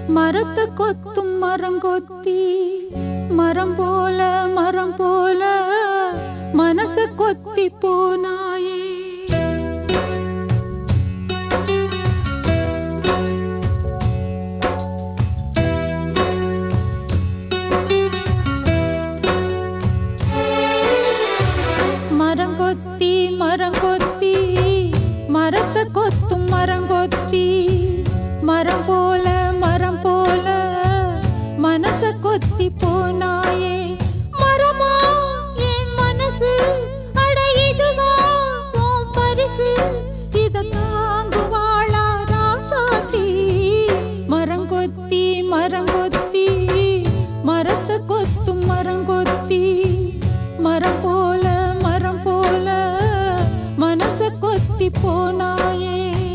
மரத்தை கொத்தும் மரங்கொத்தி மரம் போல மனச கொத்தி போனாயே. மரங்கொத்தி மரத்தை கொத்தும் மரங்கொத்தி மரம் போல மனச கொத்தி போனாயே. மரமா என் மனசு அட இதுவா உன் பரிசு இத தாங்குவாளா ராசாத்தி. மரங்கொத்தி மரத்தை கொத்தும் மரங்கொத்தி மரம் போல மனச கொத்தி போனாயே.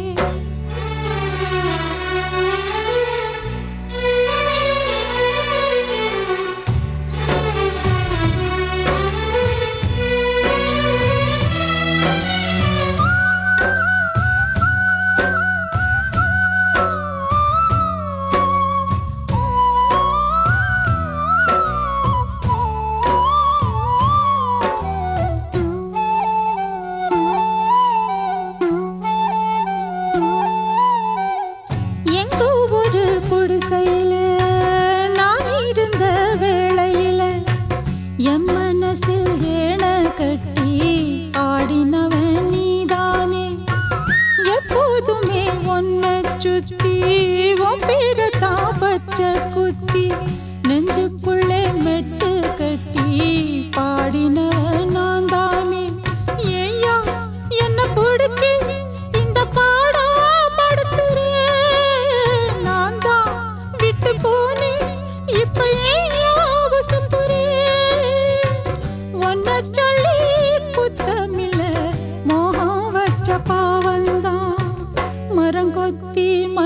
என் மனசில் ஏன கட்டி ஆடினவன் நீதானே. எப்போதுமே ஒன்ன சுத்தி உன் பேரத்தா பச்சை குத்தி நெஞ்சுக்குள்ளே மெட்டு கட்டி பாடினவன் நான் தானே. ஏயா என்ன பிடிச்சி இந்த பாடா படுத்துறேன். நான் தான் விட்டு போனேன் இப்ப ஏன் சொல்லி புத்தமில்ல மோகம் வச்ச பாவந்தான். மரங்கொத்தி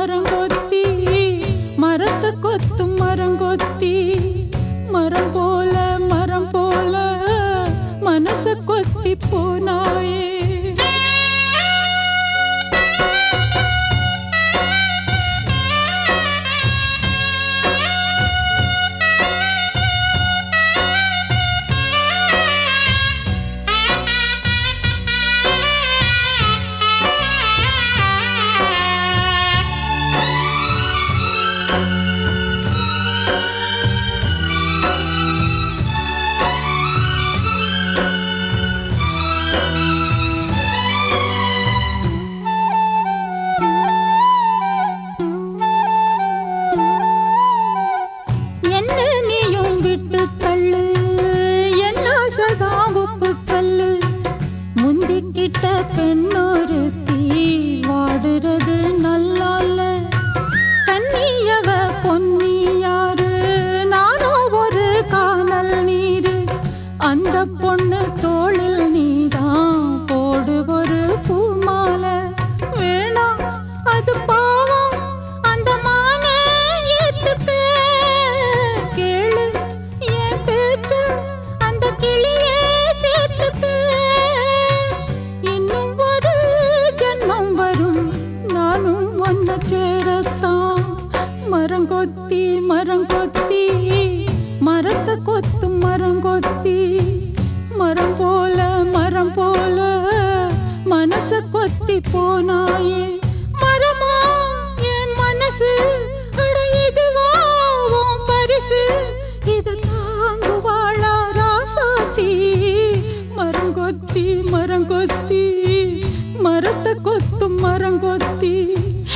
மரத்தை கொத்தும் மரங்கொத்தி மரம் போல மனச கொத்தி போனாயே. முந்திக்கிட்ட பெண்ணொருத்தி வாடுறது நல்லால. கண்ணியவ பொன்னியாரு நானோ ஒரு காணல் நீரு. அந்த பொண்ணு தோளில் நீதான் போடு ஒரு பூமாலை. வேணாம் அது பாவம் அந்த மான ஏத்துப்பே. கேளு என் பேச்சு அந்த கிளியே சேர்த்துப்பே. சேரத்தான் மரங்கொத்தி மரத்தை கொத்தும் மரங்கொத்தி மரம் போல மனச கொத்தி போனாயே. மரமா என் மனசு அட இதுவா உன் பரிசு இத தாங்குவாளா ராசாத்தி. மரங்கொத்தி மரத்தை கொத்தும் மரங்கொத்தி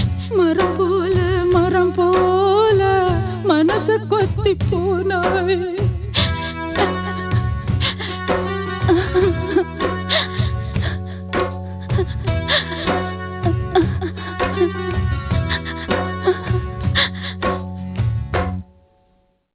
மரம் போல மனச கொத்தி போனாயே.